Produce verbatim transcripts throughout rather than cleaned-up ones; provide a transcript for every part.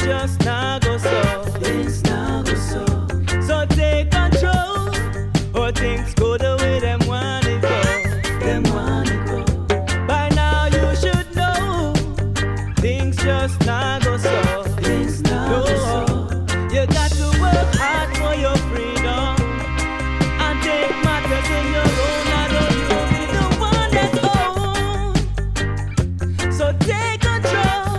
just not go so. Things now go so. So take control, or things go the way them want it go. Them wanna go. By now you should know, things just not go so. Things now No, go so. you got to work hard for your freedom and take matters in your own hand. You'll be the one that's own. So take control.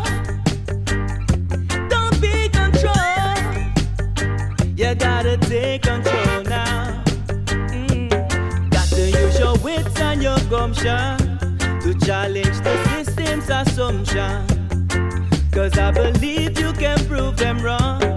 Don't be control. You gotta take control now. Mm. Got to use your wits and your gumption to challenge the system's assumption. Cause I believe you can prove them wrong.